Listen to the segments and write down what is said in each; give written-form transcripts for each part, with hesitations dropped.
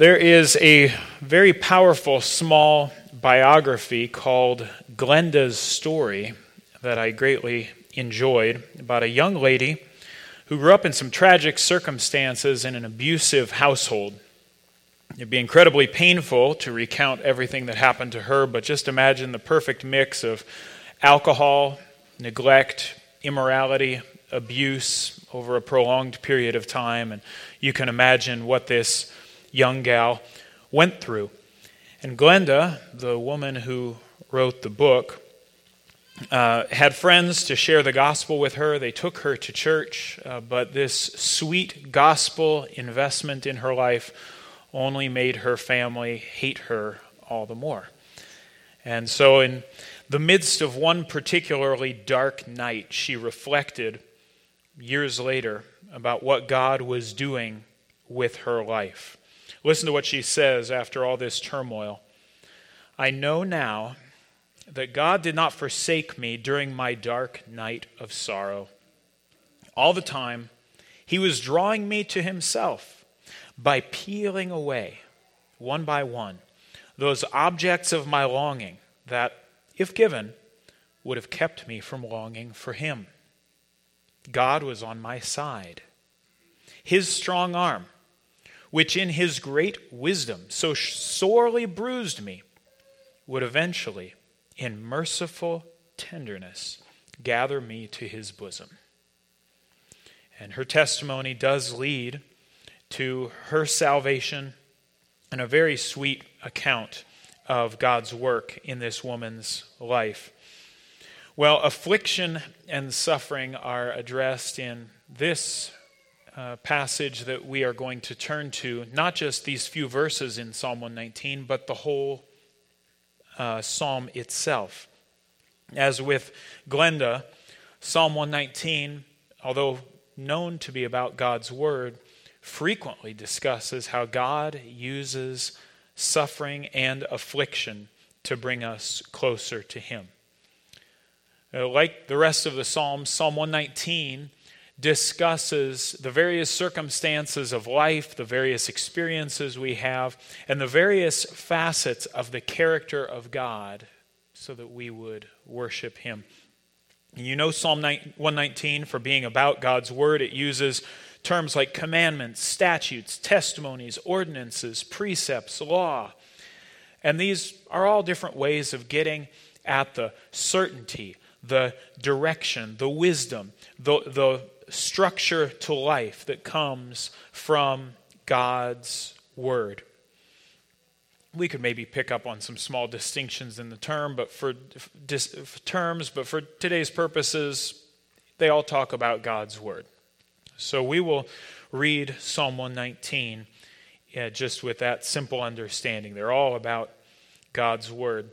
There is a very powerful small biography called Glenda's Story that I greatly enjoyed about a young lady who grew up in some tragic circumstances in an abusive household. It'd be incredibly painful to recount everything that happened to her, but just imagine the perfect mix of alcohol, neglect, immorality, abuse over a prolonged period of time, and you can imagine what this young gal went through. And Glenda, the woman who wrote the book, had friends to share the gospel with her. They took her to church, but this sweet gospel investment in her life only made her family hate her all the more. And so in the midst of one particularly dark night, she reflected years later about what God was doing with her life. Listen to what she says after all this turmoil. "I know now that God did not forsake me during my dark night of sorrow. All the time, He was drawing me to Himself by peeling away, one by one, those objects of my longing that, if given, would have kept me from longing for Him. God was on my side. His strong arm, which in His great wisdom so sorely bruised me, would eventually, in merciful tenderness, gather me to His bosom." And her testimony does lead to her salvation and a very sweet account of God's work in this woman's life. Well, affliction and suffering are addressed in this passage that we are going to turn to, not just these few verses in Psalm 119, but the whole psalm itself. As with Glenda, Psalm 119, although known to be about God's Word, frequently discusses how God uses suffering and affliction to bring us closer to Him. Like the rest of the Psalms, Psalm 119 discusses the various circumstances of life, the various experiences we have, and the various facets of the character of God so that we would worship Him. And you know Psalm 119 for being about God's Word. It uses terms like commandments, statutes, testimonies, ordinances, precepts, law. And these are all different ways of getting at the certainty, the direction, the wisdom, the structure to life that comes from God's Word. We could maybe pick up on some small distinctions in the term, but for today's purposes, they all talk about God's Word. So we will read Psalm 119 just with that simple understanding. They're all about God's Word.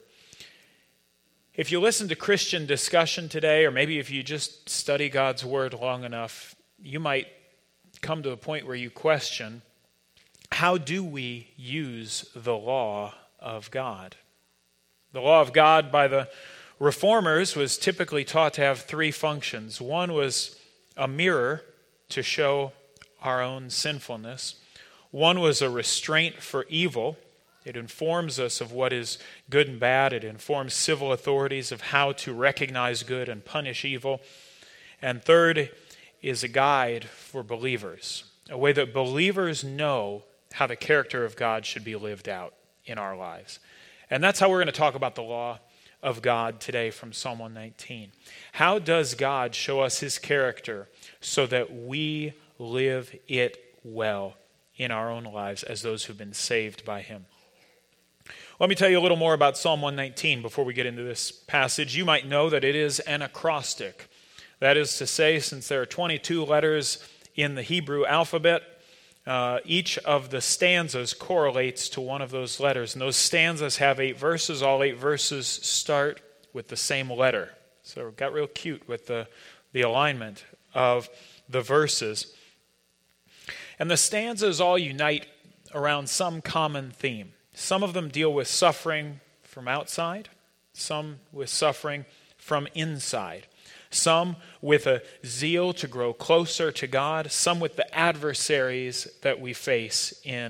If you listen to Christian discussion today, or maybe if you just study God's Word long enough, you might come to the point where you question, how do we use the law of God? The law of God by the Reformers was typically taught to have three functions. One was a mirror to show our own sinfulness. One was a restraint for evil. It informs us of what is good and bad. It informs civil authorities of how to recognize good and punish evil. And third is a guide for believers, a way that believers know how the character of God should be lived out in our lives. And that's how we're going to talk about the law of God today from Psalm 119. How does God show us His character so that we live it well in our own lives as those who've been saved by Him? Let me tell you a little more about Psalm 119 before we get into this passage. You might know that it is an acrostic. That is to say, since there are 22 letters in the Hebrew alphabet, each of the stanzas correlates to one of those letters. And those stanzas have 8 verses. All 8 verses start with the same letter. So it got real cute with the alignment of the verses. And the stanzas all unite around some common theme. Some of them deal with suffering from outside, some with suffering from inside, some with a zeal to grow closer to God, some with the adversaries that we face in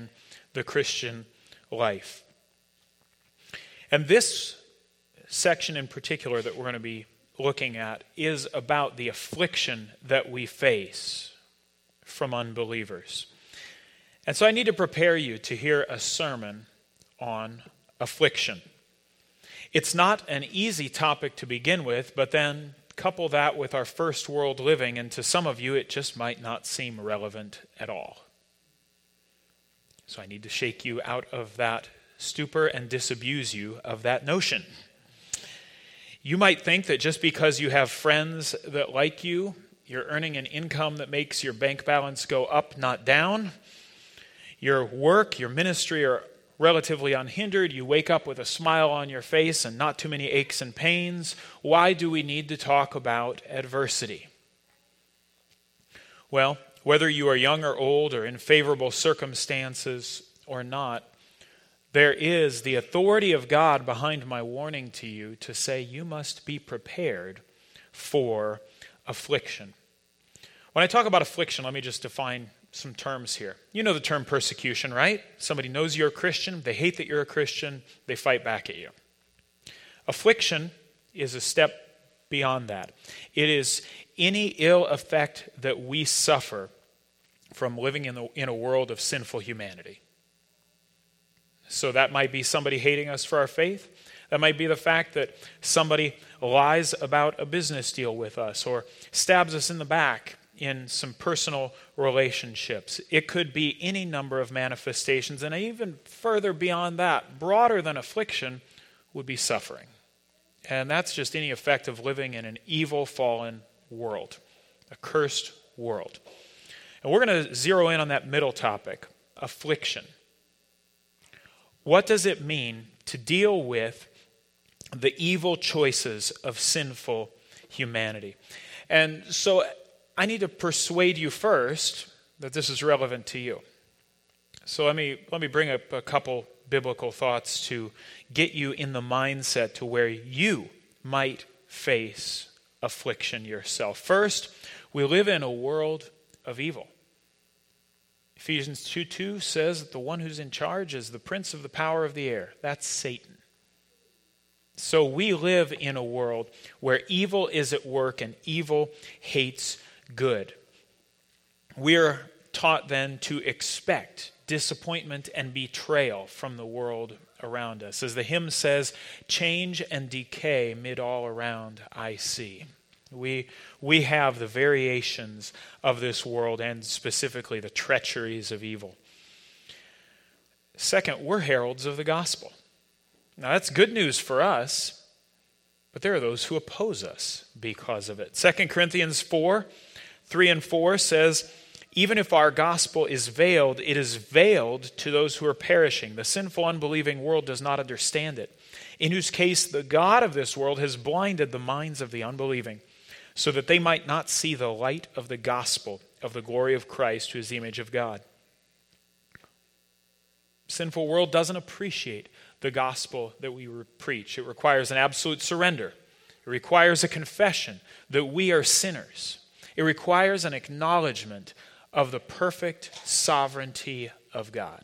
the Christian life. And this section in particular that we're going to be looking at is about the affliction that we face from unbelievers. And so I need to prepare you to hear a sermon on affliction. It's not an easy topic to begin with, but then couple that with our first world living, and to some of you it just might not seem relevant at all. So I need to shake you out of that stupor and disabuse you of that notion. You might think that just because you have friends that like you, you're earning an income that makes your bank balance go up, not down, your work, your ministry are relatively unhindered, you wake up with a smile on your face and not too many aches and pains. Why do we need to talk about adversity? Well, whether you are young or old or in favorable circumstances or not, there is the authority of God behind my warning to you to say you must be prepared for affliction. When I talk about affliction, let me just define some terms here. You know the term persecution, right? Somebody knows you're a Christian, they hate that you're a Christian, they fight back at you. Affliction is a step beyond that. It is any ill effect that we suffer from living in a world of sinful humanity. So that might be somebody hating us for our faith. That might be the fact that somebody lies about a business deal with us or stabs us in the back in some personal relationships. It could be any number of manifestations, and even further beyond that, broader than affliction, would be suffering. And that's just any effect of living in an evil, fallen world, a cursed world. And we're going to zero in on that middle topic, affliction. What does it mean to deal with the evil choices of sinful humanity? And so I need to persuade you first that this is relevant to you. So let me bring up a couple biblical thoughts to get you in the mindset to where you might face affliction yourself. First, we live in a world of evil. Ephesians 2:2 says that the one who's in charge is the prince of the power of the air. That's Satan. So we live in a world where evil is at work and evil hates good. We are taught then to expect disappointment and betrayal from the world around us. As the hymn says, change and decay mid all around I see. We have the variations of this world and specifically the treacheries of evil. Second, we're heralds of the gospel. Now that's good news for us, but there are those who oppose us because of it. 2 Corinthians 4:3 and 4 says, even if our gospel is veiled, it is veiled to those who are perishing. The sinful, unbelieving world does not understand it, in whose case the God of this world has blinded the minds of the unbelieving, so that they might not see the light of the gospel of the glory of Christ, who is the image of God. Sinful world doesn't appreciate the gospel that we preach. It requires an absolute surrender. It requires a confession that we are sinners. It requires an acknowledgement of the perfect sovereignty of God.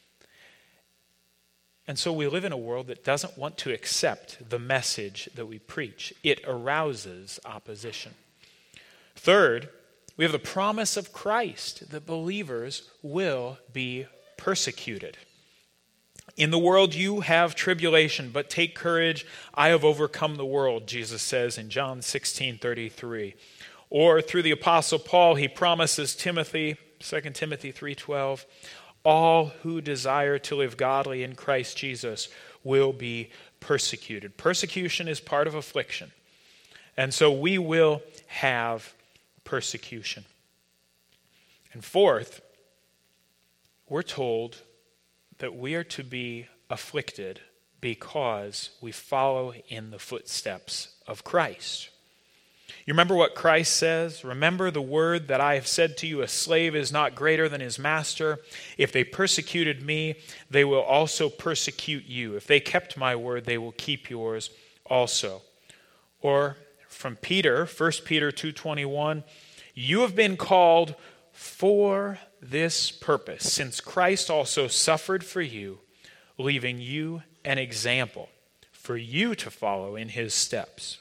And so we live in a world that doesn't want to accept the message that we preach. It arouses opposition. Third, we have the promise of Christ that believers will be persecuted. In the world you have tribulation, but take courage, I have overcome the world, Jesus says in John 16:33. Or through the Apostle Paul, he promises Timothy, 2 Timothy 3:12, all who desire to live godly in Christ Jesus will be persecuted. Persecution is part of affliction. And so we will have persecution. And fourth, we're told that we are to be afflicted because we follow in the footsteps of Christ. You remember what Christ says? Remember the word that I have said to you, a slave is not greater than his master. If they persecuted me, they will also persecute you. If they kept my word, they will keep yours also. Or from Peter, 1 Peter 2:21, you have been called for this purpose, since Christ also suffered for you, leaving you an example for you to follow in his steps.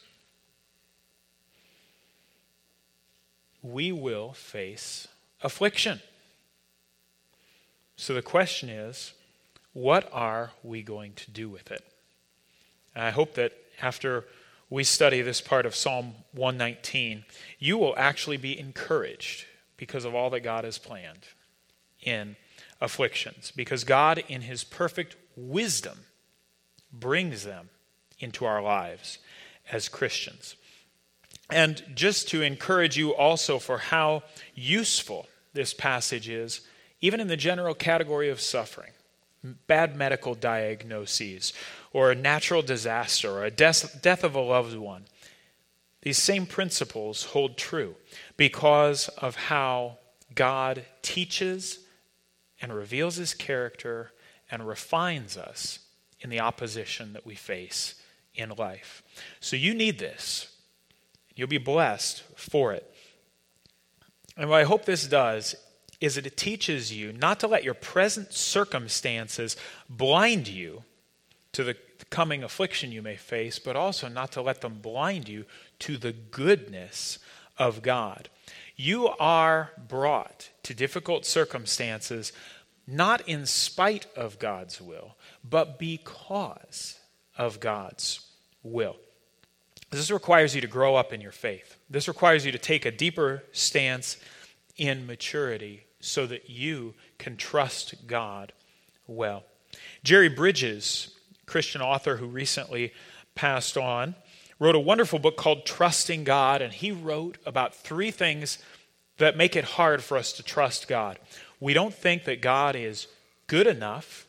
We will face affliction. So the question is, what are we going to do with it? And I hope that after we study this part of Psalm 119, you will actually be encouraged because of all that God has planned in afflictions. Because God, in his perfect wisdom, brings them into our lives as Christians. And just to encourage you also for how useful this passage is, even in the general category of suffering, bad medical diagnoses, or a natural disaster, or a death of a loved one, these same principles hold true because of how God teaches and reveals his character and refines us in the opposition that we face in life. So you need this. You'll be blessed for it. And what I hope this does is that it teaches you not to let your present circumstances blind you to the coming affliction you may face, but also not to let them blind you to the goodness of God. You are brought to difficult circumstances not in spite of God's will, but because of God's will. This requires you to grow up in your faith. This requires you to take a deeper stance in maturity so that you can trust God well. Jerry Bridges, Christian author who recently passed on, wrote a wonderful book called Trusting God, and he wrote about 3 things that make it hard for us to trust God. We don't think that God is good enough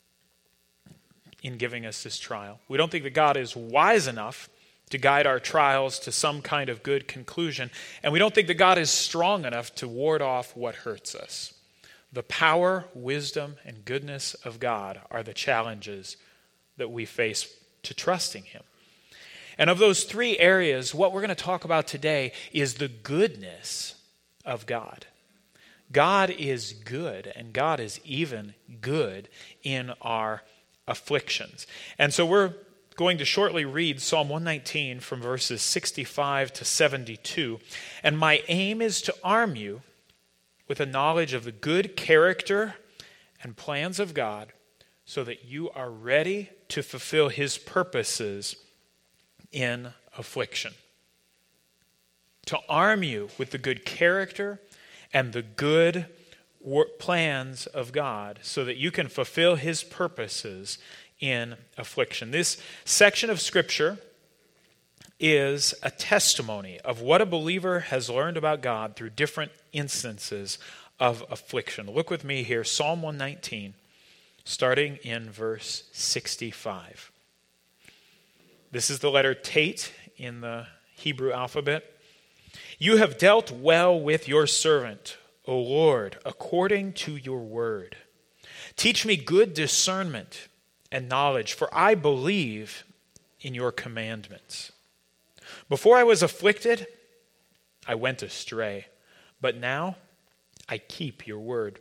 in giving us this trial. We don't think that God is wise enough to guide our trials to some kind of good conclusion. And we don't think that God is strong enough to ward off what hurts us. The power, wisdom, and goodness of God are the challenges that we face to trusting him. And of those 3 areas, what we're going to talk about today is the goodness of God. God is good, and God is even good in our afflictions. And so we're going to shortly read Psalm 119 from verses 65 to 72. And my aim is to arm you with a knowledge of the good character and plans of God so that you are ready to fulfill his purposes in affliction. To arm you with the good character and the good plans of God so that you can fulfill his purposes in affliction. This section of Scripture is a testimony of what a believer has learned about God through different instances of affliction. Look with me here, Psalm 119, starting in verse 65. This is the letter Tet in the Hebrew alphabet. You have dealt well with your servant, O Lord, according to your word. Teach me good discernment and knowledge, for I believe in your commandments. Before I was afflicted, I went astray, but now I keep your word.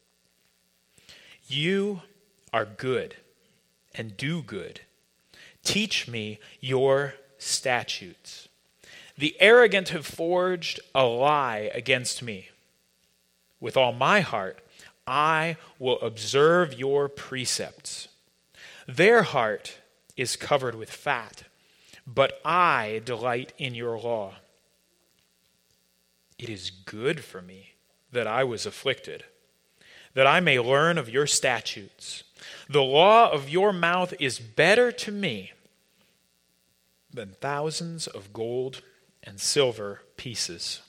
You are good and do good. Teach me your statutes. The arrogant have forged a lie against me. With all my heart, I will observe your precepts. Their heart is covered with fat, but I delight in your law. It is good for me that I was afflicted, that I may learn of your statutes. The law of your mouth is better to me than thousands of gold and silver pieces.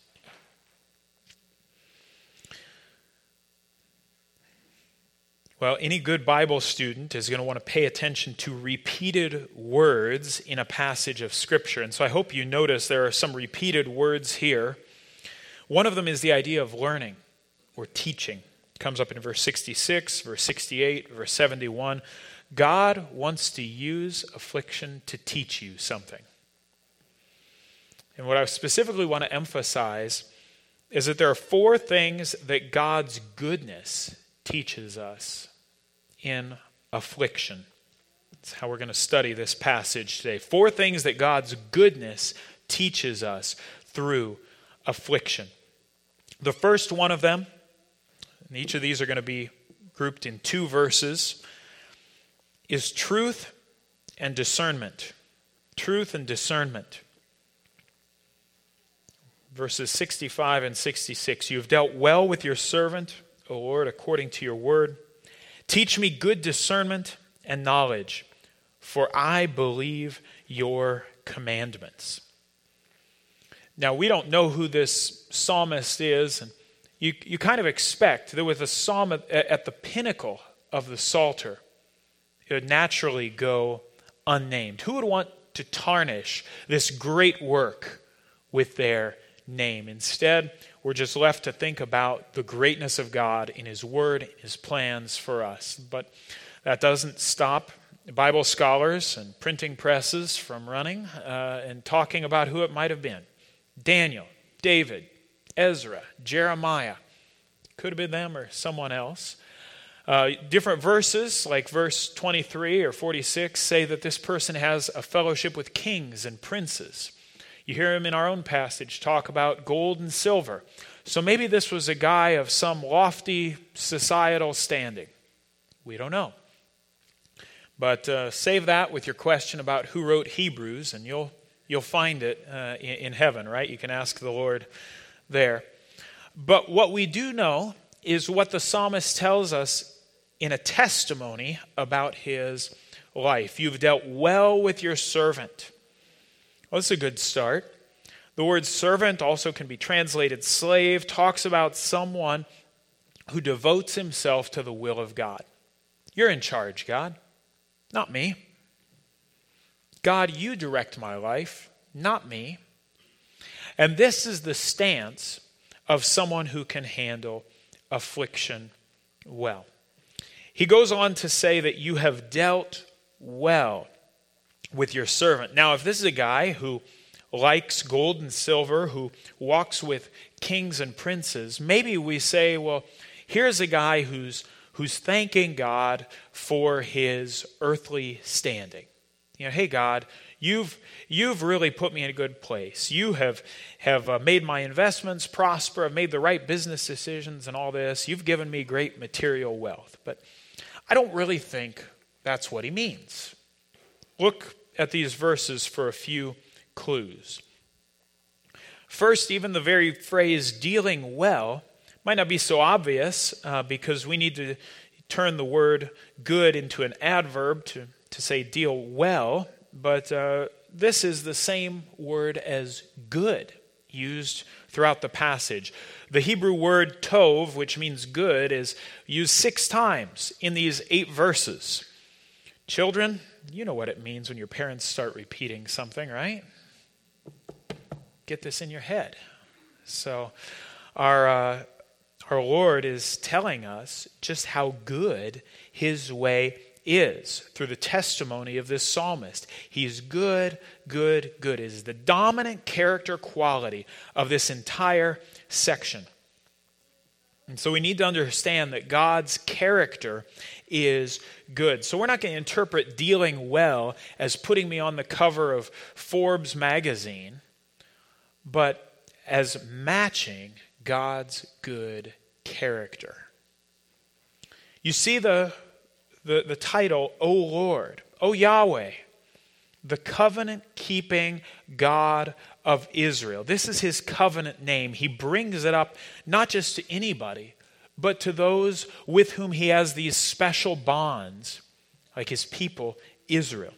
Well, any good Bible student is going to want to pay attention to repeated words in a passage of Scripture. And so I hope you notice there are some repeated words here. One of them is the idea of learning or teaching. It comes up in verse 66, verse 68, verse 71. God wants to use affliction to teach you something. And what I specifically want to emphasize is that there are 4 things that God's goodness teaches us in affliction. That's how we're going to study this passage today. 4 things that God's goodness teaches us through affliction. The first one of them, and each of these are going to be grouped in 2 verses, is truth and discernment. Truth and discernment. Verses 65 and 66. You have dealt well with your servant, O Lord, according to your word. Teach me good discernment and knowledge, for I believe your commandments. Now, we don't know who this psalmist is, and you kind of expect that with a psalm at the pinnacle of the Psalter, it would naturally go unnamed. Who would want to tarnish this great work with their name? Instead, we're just left to think about the greatness of God in His Word, His plans for us. But that doesn't stop Bible scholars and printing presses from running and talking about who it might have been. Daniel, David, Ezra, Jeremiah. Could have been them or someone else. Different verses, like verse 23 or 46, say that this person has a fellowship with kings and princes. You hear him in our own passage talk about gold and silver. So maybe this was a guy of some lofty societal standing. We don't know. But save that with your question about who wrote Hebrews, and you'll find it in heaven, right? You can ask the Lord there. But what we do know is what the psalmist tells us in a testimony about his life. You've dealt well with your servant. Well, that's a good start. The word servant also can be translated slave, talks about someone who devotes himself to the will of God. You're in charge, God, not me. God, you direct my life, not me. And this is the stance of someone who can handle affliction well. He goes on to say that you have dealt well with your servant. Now, if this is a guy who likes gold and silver, who walks with kings and princes, maybe we say, well, here's a guy who's thanking God for his earthly standing. You know, hey God, you've really put me in a good place. You have made my investments prosper. I've made the right business decisions and all this. You've given me great material wealth. But I don't really think that's what he means. Look at these verses for a few clues. First, even the very phrase dealing well might not be so obvious because we need to turn the word good into an adverb to say deal well, but this is the same word as good used throughout the passage. The Hebrew word tov, which means good, is used 6 times in these 8 verses. Children, you know what it means when your parents start repeating something, right? Get this in your head. So our Lord is telling us just how good His way is through the testimony of this psalmist. He's good, good, good. It is the dominant character quality of this entire section. And so we need to understand that God's character is good. So we're not going to interpret dealing well as putting me on the cover of Forbes magazine, but as matching God's good character. You see the title, O Lord, O Yahweh, the covenant-keeping God of Israel. This is His covenant name. He brings it up not just to anybody, but to those with whom He has these special bonds, like His people, Israel.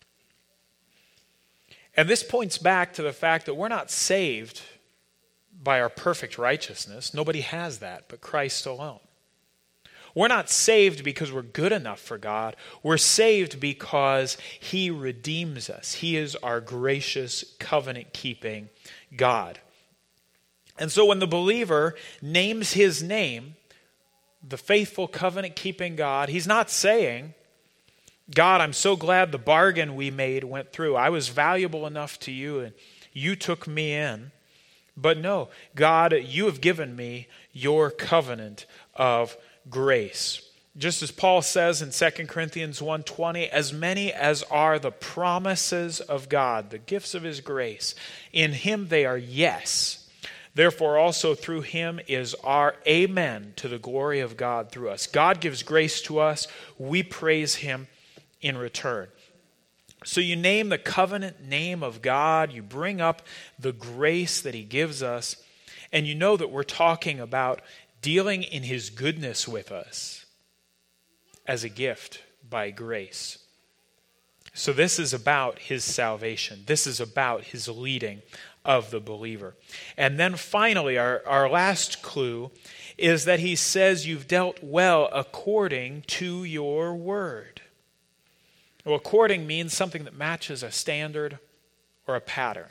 And this points back to the fact that we're not saved by our perfect righteousness. Nobody has that but Christ alone. We're not saved because we're good enough for God. We're saved because He redeems us. He is our gracious, covenant-keeping God. And so when the believer names His name, the faithful, covenant-keeping God, he's not saying, God, I'm so glad the bargain we made went through. I was valuable enough to you and you took me in. But no, God, you have given me your covenant of grace. Just as Paul says in 2 Corinthians 1:20, as many as are the promises of God, the gifts of his grace, in him they are yes. Therefore also through him is our amen to the glory of God through us. God gives grace to us. We praise him in return. So you name the covenant name of God, you bring up the grace that he gives us, and you know that we're talking about dealing in his goodness with us as a gift by grace. So this is about his salvation. This is about his leading of the believer. And then finally, our last clue is that he says you've dealt well according to your word. Well, according means something that matches a standard or a pattern.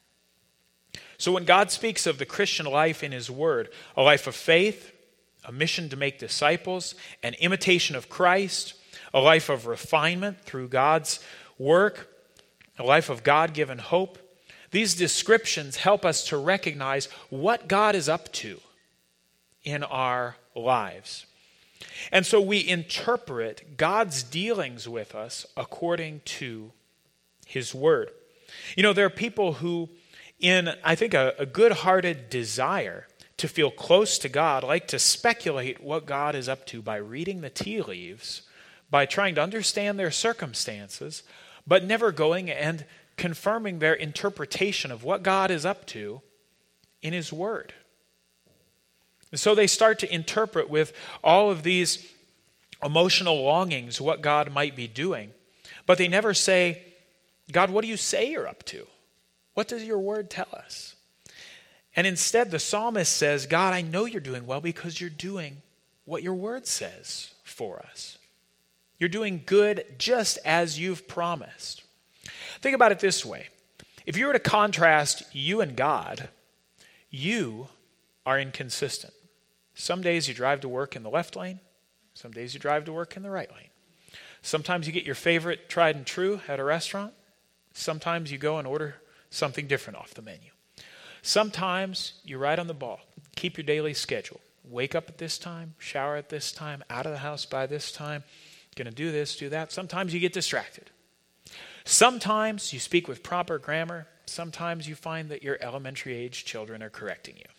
So when God speaks of the Christian life in his word, a life of faith, a mission to make disciples, an imitation of Christ, a life of refinement through God's work, a life of God-given hope, these descriptions help us to recognize what God is up to in our lives. And so we interpret God's dealings with us according to his word. You know, there are people who, in, I think, a good-hearted desire to feel close to God, like to speculate what God is up to by reading the tea leaves, by trying to understand their circumstances, but never going and confirming their interpretation of what God is up to in his word. And so they start to interpret with all of these emotional longings what God might be doing, but they never say, God, what do you say you're up to? What does your word tell us? And instead, the psalmist says, God, I know you're doing well because you're doing what your word says for us. You're doing good just as you've promised. Think about it this way. If you were to contrast you and God, you are inconsistent. Some days you drive to work in the left lane. Some days you drive to work in the right lane. Sometimes you get your favorite tried and true at a restaurant. Sometimes you go and order something different off the menu. Sometimes you're right on the ball. Keep your daily schedule. Wake up at this time, shower at this time, out of the house by this time, going to do this, do that. Sometimes you get distracted. Sometimes you speak with proper grammar. Sometimes you find that your elementary age children are correcting you.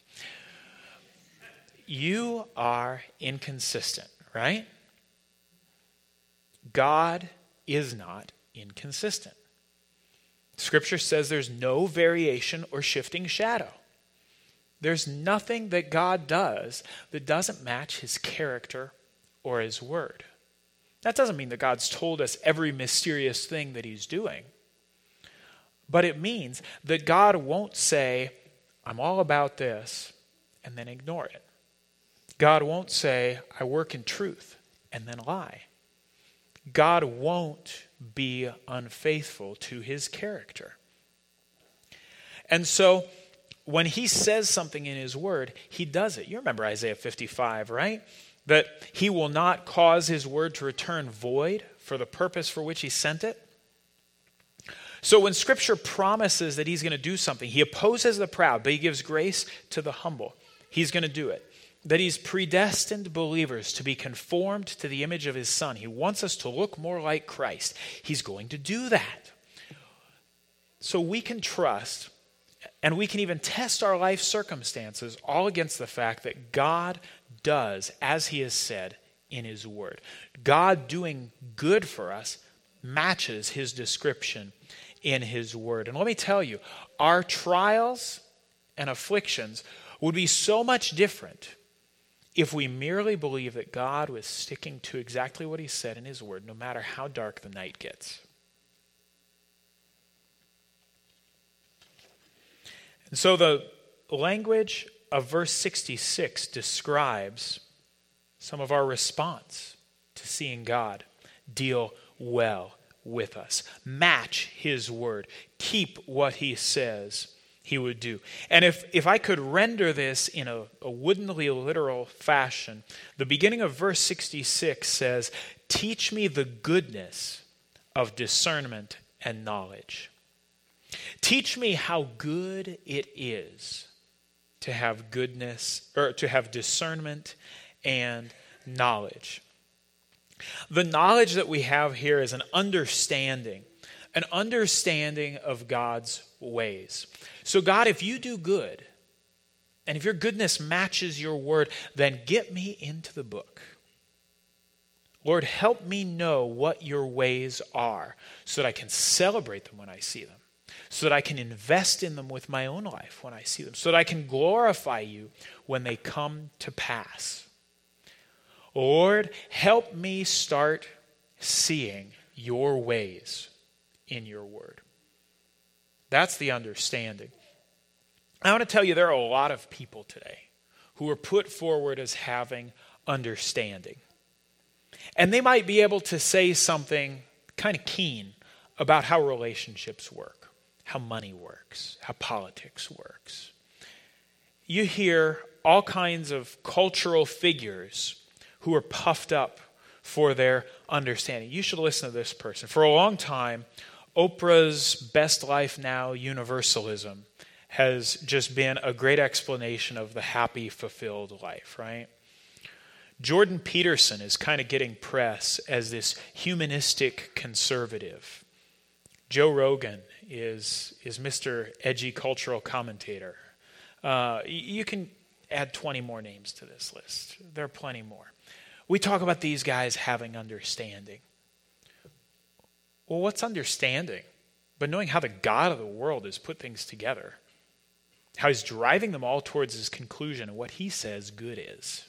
You are inconsistent, right? God is not inconsistent. Scripture says there's no variation or shifting shadow. There's nothing that God does that doesn't match his character or his word. That doesn't mean that God's told us every mysterious thing that he's doing. But it means that God won't say, I'm all about this, and then ignore it. God won't say, I work in truth, and then lie. God won't be unfaithful to his character. And so, when he says something in his word, he does it. You remember Isaiah 55, right? That he will not cause his word to return void for the purpose for which he sent it. So when Scripture promises that he's going to do something, he opposes the proud, but he gives grace to the humble. He's going to do it. That he's predestined believers to be conformed to the image of his Son. He wants us to look more like Christ. He's going to do that. So we can trust, and we can even test our life circumstances all against the fact that God does as he has said in his word. God doing good for us matches his description in his word. And let me tell you, our trials and afflictions would be so much different if we merely believe that God was sticking to exactly what he said in his word, no matter how dark the night gets. And so the language of verse 66 describes some of our response to seeing God deal well with us. Match his word. Keep what he says he would do. And if I could render this in a woodenly literal fashion, the beginning of verse 66 says, teach me the goodness of discernment and knowledge. Teach me how good it is to have goodness, or to have discernment and knowledge. The knowledge that we have here is an understanding of God's ways. So God, if you do good, and if your goodness matches your word, then get me into the book. Lord, help me know what your ways are so that I can celebrate them when I see them, so that I can invest in them with my own life when I see them, so that I can glorify you when they come to pass. Lord, help me start seeing your ways in your word. That's the understanding. I want to tell you there are a lot of people today who are put forward as having understanding. And they might be able to say something kind of keen about how relationships work, how money works, how politics works. You hear all kinds of cultural figures who are puffed up for their understanding. You should listen to this person. For a long time, Oprah's Best Life Now universalism has just been a great explanation of the happy, fulfilled life, right? Jordan Peterson is kind of getting press as this humanistic conservative. Joe Rogan is Mr. Edgy Cultural Commentator. You can add 20 more names to this list. There are plenty more. We talk about these guys having understanding. Well, what's understanding? But knowing how the God of the world has put things together, how he's driving them all towards his conclusion and what he says good is.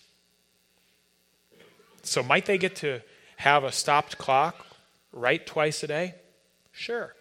So might they get to have a stopped clock, write twice a day? Sure.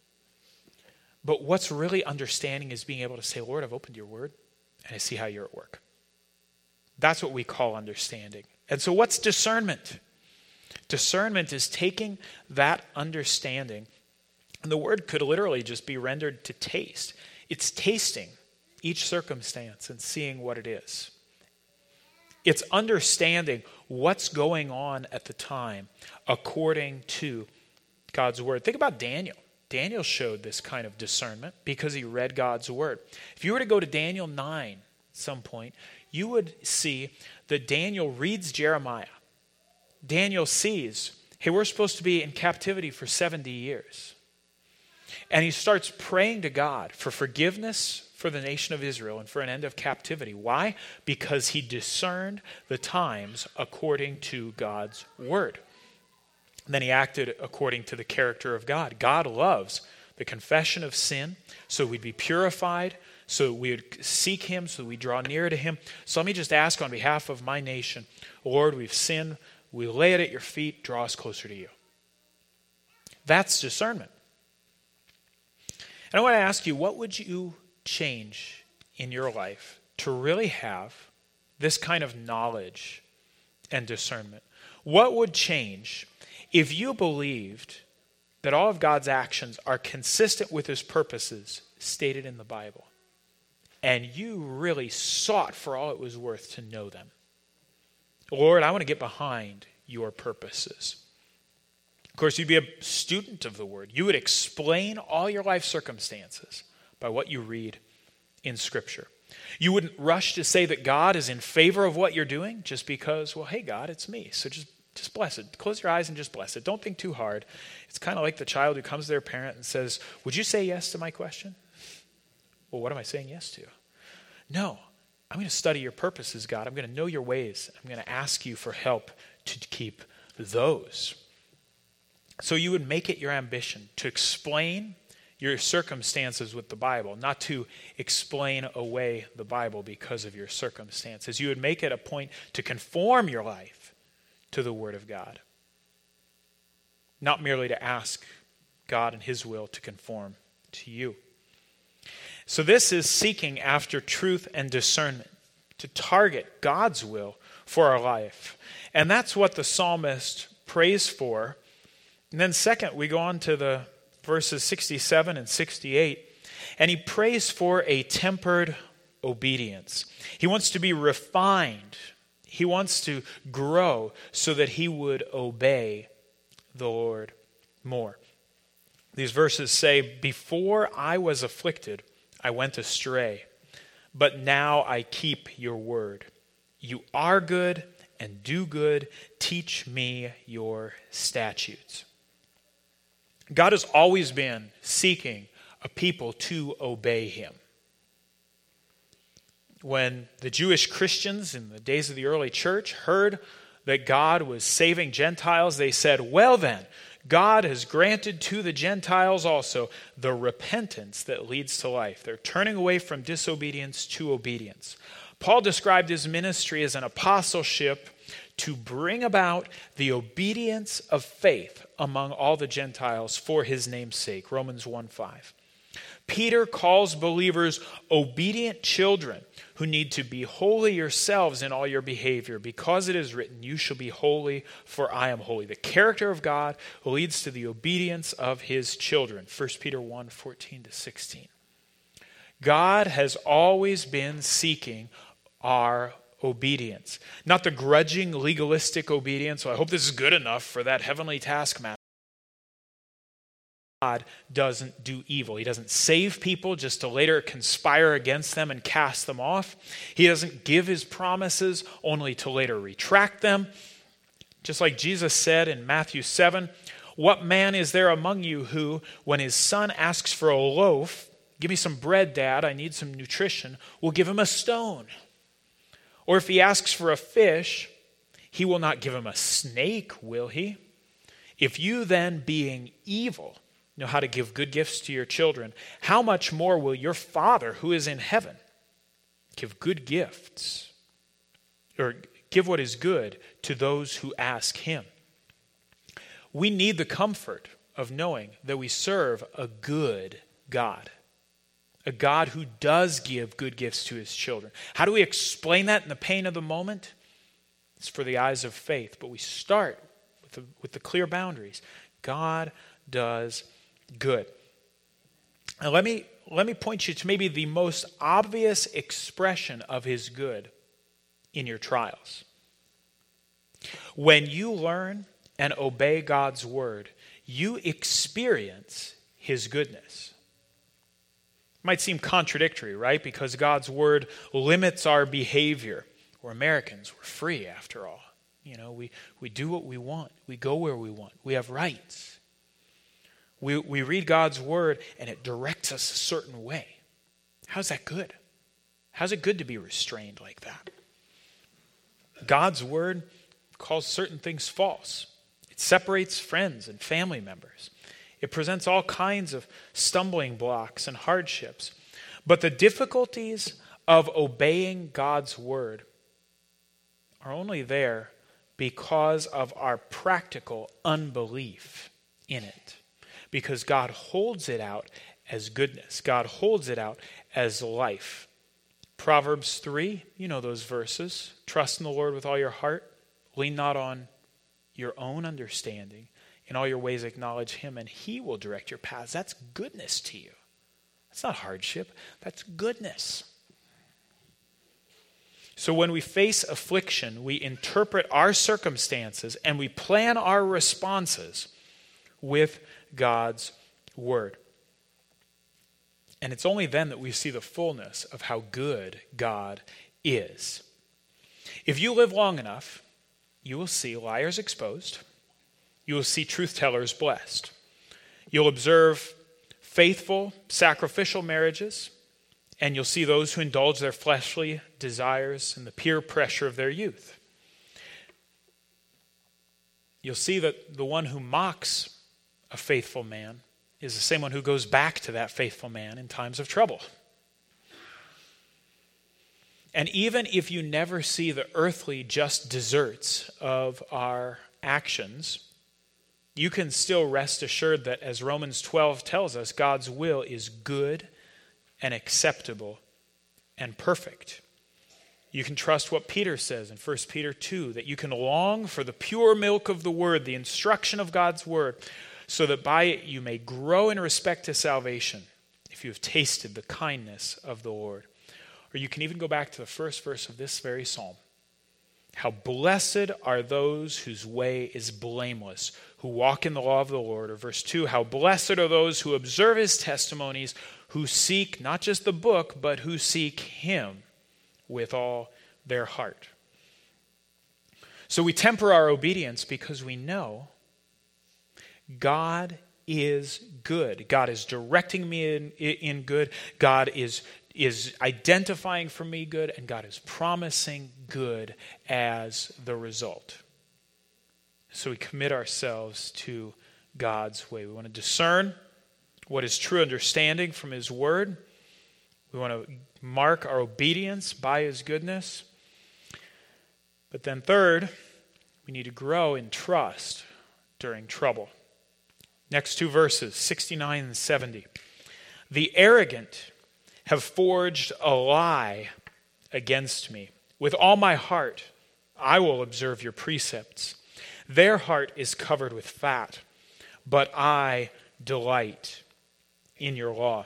But what's really understanding is being able to say, Lord, I've opened your word and I see how you're at work. That's what we call understanding. And so what's discernment? Discernment is taking that understanding, and the word could literally just be rendered to taste. It's tasting each circumstance and seeing what it is. It's understanding what's going on at the time according to God's word. Think about Daniel. Daniel showed this kind of discernment because he read God's word. If you were to go to Daniel 9 at some point, you would see that Daniel reads Jeremiah. Daniel sees, hey, we're supposed to be in captivity for 70 years. And he starts praying to God for forgiveness for the nation of Israel and for an end of captivity. Why? Because he discerned the times according to God's word. And then he acted according to the character of God. God loves the confession of sin so we'd be purified, so we would seek him, so we draw near to him. So let me just ask on behalf of my nation, Lord, we've sinned. We lay it at your feet. Draw us closer to you. That's discernment. And I want to ask you, what would you change in your life to really have this kind of knowledge and discernment? What would change if you believed that all of God's actions are consistent with his purposes stated in the Bible, and you really sought for all it was worth to know them? Lord, I want to get behind your purposes. Of course, you'd be a student of the word. You would explain all your life circumstances by what you read in Scripture. You wouldn't rush to say that God is in favor of what you're doing just because, well, hey, God, it's me. So just bless it. Close your eyes and just bless it. Don't think too hard. It's kind of like the child who comes to their parent and says, would you say yes to my question? Well, what am I saying yes to? No, I'm going to study your purposes, God. I'm going to know your ways. I'm going to ask you for help to keep those. So you would make it your ambition to explain your circumstances with the Bible, not to explain away the Bible because of your circumstances. You would make it a point to conform your life to the Word of God, not merely to ask God and his will to conform to you. So this is seeking after truth and discernment, to target God's will for our life. And that's what the psalmist prays for. And then second, we go on to the verses 67 and 68, and he prays for a tempered obedience. He wants to be refined. He wants to grow so that he would obey the Lord more. These verses say, before I was afflicted, I went astray, but now I keep your word. You are good and do good. Teach me your statutes. God has always been seeking a people to obey him. When the Jewish Christians in the days of the early church heard that God was saving Gentiles, they said, well then, God has granted to the Gentiles also the repentance that leads to life. They're turning away from disobedience to obedience. Paul described his ministry as an apostleship to bring about the obedience of faith among all the Gentiles for his name's sake. Romans 1:5. Peter calls believers obedient children who need to be holy yourselves in all your behavior, because it is written, you shall be holy, for I am holy. The character of God leads to the obedience of his children. 1 Peter 1:14-16. God has always been seeking our obedience. Not the grudging, legalistic obedience. So I hope this is good enough for that heavenly taskmaster. God doesn't do evil. He doesn't save people just to later conspire against them and cast them off. He doesn't give his promises only to later retract them. Just like Jesus said in Matthew 7, what man is there among you who, when his son asks for a loaf, give me some bread, Dad, I need some nutrition, will give him a stone? Or if he asks for a fish, he will not give him a snake, will he? If you then, being evil, know how to give good gifts to your children, how much more will your Father who is in heaven give good gifts, or give what is good to those who ask him? We need the comfort of knowing that we serve a good God. A God who does give good gifts to his children. How do we explain that in the pain of the moment? It's for the eyes of faith. But we start with the clear boundaries. God does good. Now let me point you to maybe the most obvious expression of his good in your trials. When you learn and obey God's word, you experience his goodness. Might seem contradictory, right? Because God's word limits our behavior. We're Americans. We're free, after all. You know, we do what we want. We go where we want. We have rights. We read God's word and it directs us a certain way. How's that good? How's it good to be restrained like that? God's word calls certain things false. It separates friends and family members. It presents all kinds of stumbling blocks and hardships. But the difficulties of obeying God's word are only there because of our practical unbelief in it. Because God holds it out as goodness. God holds it out as life. Proverbs 3, you know those verses. Trust in the Lord with all your heart. Lean not on your own understanding. In all your ways acknowledge him, and he will direct your paths. That's goodness to you. That's not hardship. That's goodness. So when we face affliction, we interpret our circumstances and we plan our responses with God's word. And it's only then that we see the fullness of how good God is. If you live long enough, you will see liars exposed. You will see truth tellers blessed. You'll observe faithful, sacrificial marriages, and you'll see those who indulge their fleshly desires and the peer pressure of their youth. You'll see that the one who mocks a faithful man is the same one who goes back to that faithful man in times of trouble. And even if you never see the earthly just deserts of our actions, you can still rest assured that, as Romans 12 tells us, God's will is good and acceptable and perfect. You can trust what Peter says in 1 Peter 2, that you can long for the pure milk of the word, the instruction of God's word, so that by it you may grow in respect to salvation, if you have tasted the kindness of the Lord. Or you can even go back to the first verse of this very psalm. How blessed are those whose way is blameless, who walk in the law of the Lord. Or verse 2, how blessed are those who observe his testimonies, who seek not just the book, but who seek him with all their heart. So we temper our obedience because we know God is good. God is directing me in good. God is identifying for me good, and God is promising good as the result. So we commit ourselves to God's way. We want to discern what is true understanding from his word. We want to mark our obedience by his goodness. But then third, we need to grow in trust during trouble. Next two verses, 69 and 70. The arrogant have forged a lie against me. With all my heart, I will observe your precepts. Their heart is covered with fat, but I delight in your law.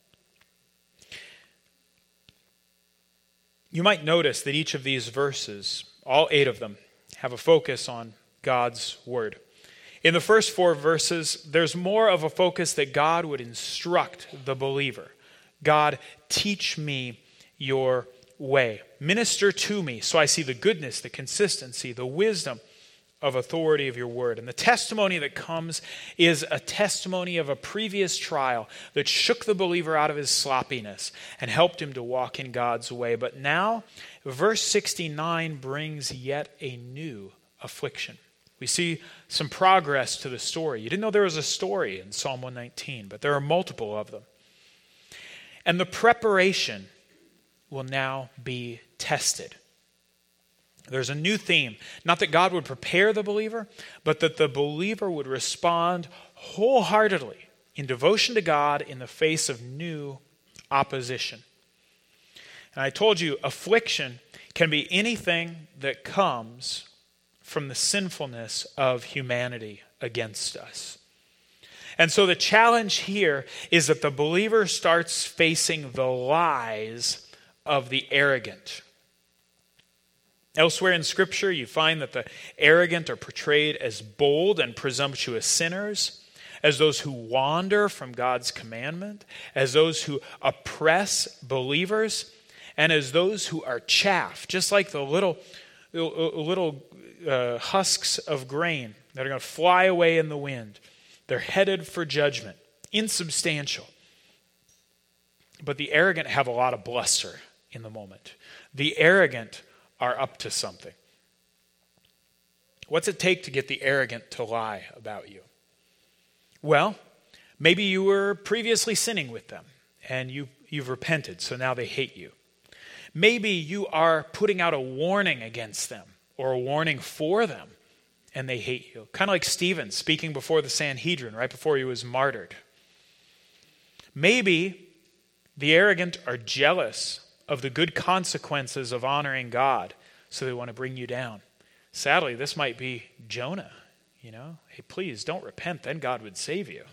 You might notice that each of these verses, all 8 of them, have a focus on God's word. In the first 4 verses, there's more of a focus that God would instruct the believer. God, teach me your way. Minister to me so I see the goodness, the consistency, the wisdom of authority of your word. And the testimony that comes is a testimony of a previous trial that shook the believer out of his sloppiness and helped him to walk in God's way. But now, verse 69 brings yet a new affliction. We see some progress to the story. You didn't know there was a story in Psalm 119, but there are multiple of them. And the preparation will now be tested. There's a new theme. Not that God would prepare the believer, but that the believer would respond wholeheartedly in devotion to God in the face of new opposition. And I told you, affliction can be anything that comes from the sinfulness of humanity against us. And so the challenge here is that the believer starts facing the lies of the arrogant. Elsewhere in Scripture, you find that the arrogant are portrayed as bold and presumptuous sinners, as those who wander from God's commandment, as those who oppress believers, and as those who are chaff, just like the little husks of grain that are going to fly away in the wind. They're headed for judgment, insubstantial. But the arrogant have a lot of bluster in the moment. The arrogant are up to something. What's it take to get the arrogant to lie about you? Well, maybe you were previously sinning with them and you've repented, so now they hate you. Maybe you are putting out a warning against them or a warning for them and they hate you. Kind of like Stephen speaking before the Sanhedrin right before he was martyred. Maybe the arrogant are jealous of the good consequences of honoring God, so they want to bring you down. Sadly, this might be Jonah, Hey, please, don't repent, then God would save you.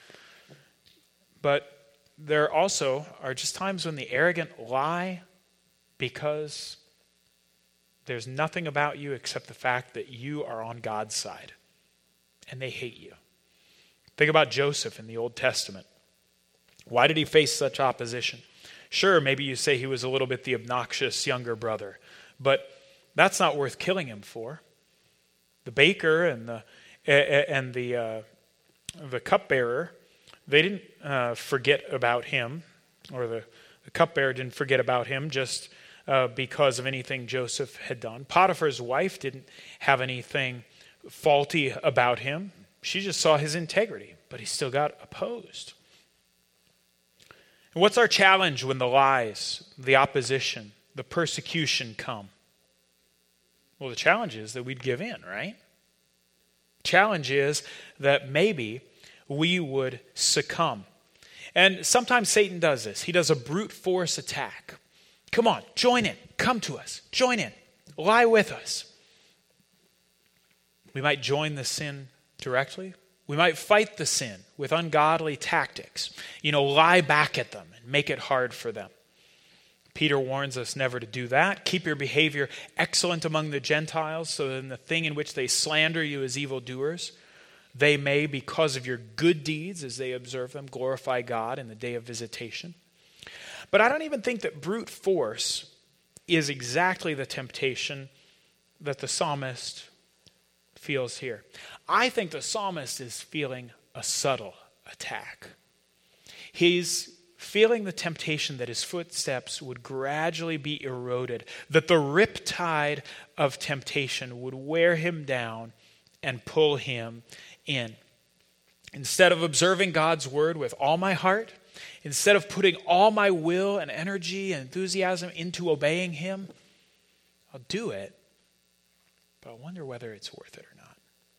But there also are just times when the arrogant lie because there's nothing about you except the fact that you are on God's side, and they hate you. Think about Joseph in the Old Testament. Why did he face such opposition? Sure, maybe you say he was a little bit the obnoxious younger brother, but that's not worth killing him for. The baker and the cupbearer, they didn't forget about him, or the cupbearer didn't forget about him just because of anything Joseph had done. Potiphar's wife didn't have anything faulty about him. She just saw his integrity, but he still got opposed. And what's our challenge when the lies, the opposition, the persecution come? Well, the challenge is that we'd give in, right? Challenge is that maybe we would succumb. And sometimes Satan does this. He does a brute force attack. Come on, join in. Come to us. Join in. Lie with us. We might join the sin directly. We might fight the sin with ungodly tactics. Lie back at them and make it hard for them. Peter warns us never to do that. Keep your behavior excellent among the Gentiles, so that in the thing in which they slander you as evildoers, They may, because of your good deeds as they observe them, glorify God in the day of visitation. But I don't even think that brute force is exactly the temptation that the psalmist feels here. I think the psalmist is feeling a subtle attack. He's feeling the temptation that his footsteps would gradually be eroded, that the riptide of temptation would wear him down and pull him in. Instead of observing God's word with all my heart, instead of putting all my will and energy and enthusiasm into obeying him, I'll do it, but I wonder whether it's worth it or not.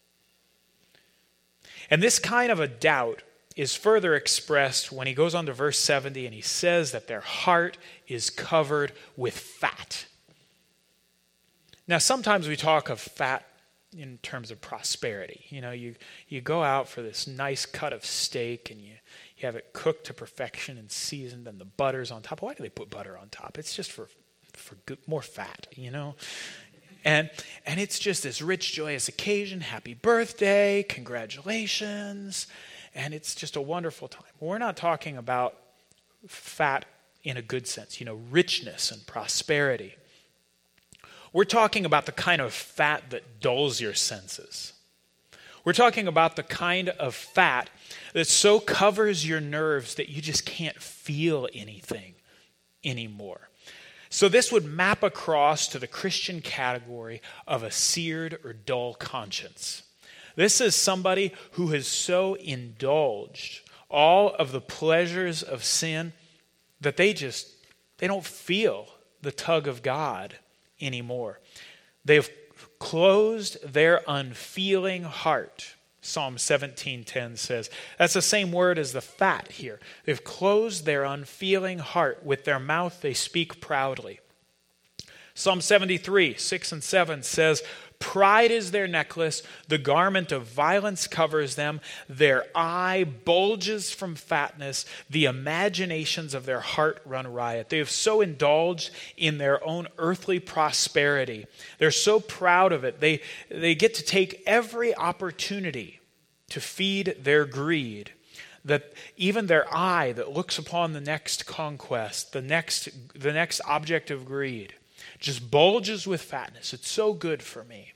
And this kind of a doubt is further expressed when he goes on to verse 70 and he says that their heart is covered with fat. Now, sometimes we talk of fat in terms of prosperity. You know, you go out for this nice cut of steak and you have it cooked to perfection and seasoned and the butter's on top. Why do they put butter on top? It's just for good, more fat, you know? And it's just this rich, joyous occasion. Happy birthday, congratulations. And it's just a wonderful time. We're not talking about fat in a good sense, you know, richness and prosperity. We're talking about the kind of fat that dulls your senses. We're talking about the kind of fat that so covers your nerves that you just can't feel anything anymore. So this would map across to the Christian category of a seared or dull conscience. This is somebody who has so indulged all of the pleasures of sin that they don't feel the tug of God anymore. They've closed their unfeeling heart. Psalm 17:10 says, that's the same word as the fat here. They've closed their unfeeling heart. With their mouth they speak proudly. Psalm 73:6-7 says, pride is their necklace, the garment of violence covers them, their eye bulges from fatness, the imaginations of their heart run riot. They have so indulged in their own earthly prosperity. They're so proud of it. They get to take every opportunity to feed their greed, that even their eye that looks upon the next conquest, the next object of greed, just bulges with fatness. It's so good for me.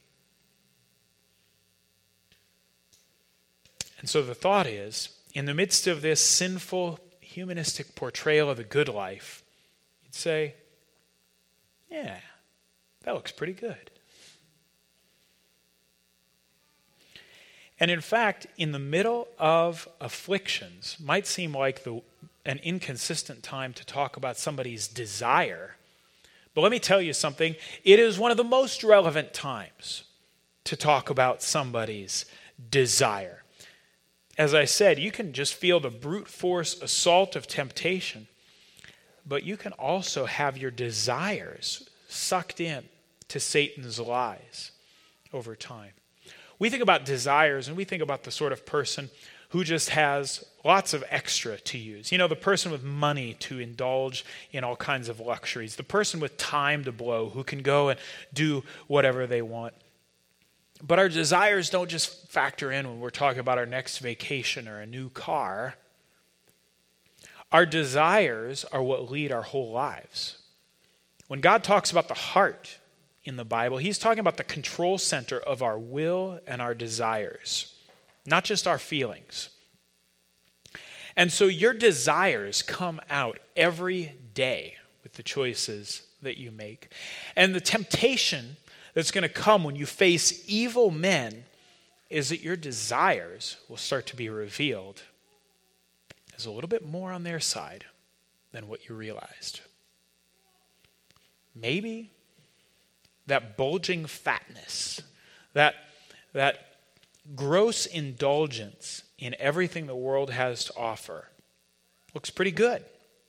And so the thought is, in the midst of this sinful, humanistic portrayal of the good life, you'd say, yeah, that looks pretty good. And in fact, in the middle of afflictions, might seem like an inconsistent time to talk about somebody's desire. But let me tell you something. It is one of the most relevant times to talk about somebody's desire. As I said, you can just feel the brute force assault of temptation, but you can also have your desires sucked in to Satan's lies over time. We think about desires and we think about the sort of person who just has lots of extra to use. You know, the person with money to indulge in all kinds of luxuries. The person with time to blow who can go and do whatever they want. But our desires don't just factor in when we're talking about our next vacation or a new car. Our desires are what lead our whole lives. When God talks about the heart in the Bible, he's talking about the control center of our will and our desires, not just our feelings. And so your desires come out every day with the choices that you make. And the temptation that's going to come when you face evil men is that your desires will start to be revealed as a little bit more on their side than what you realized. Maybe that bulging fatness, that gross indulgence in everything the world has to offer looks pretty good.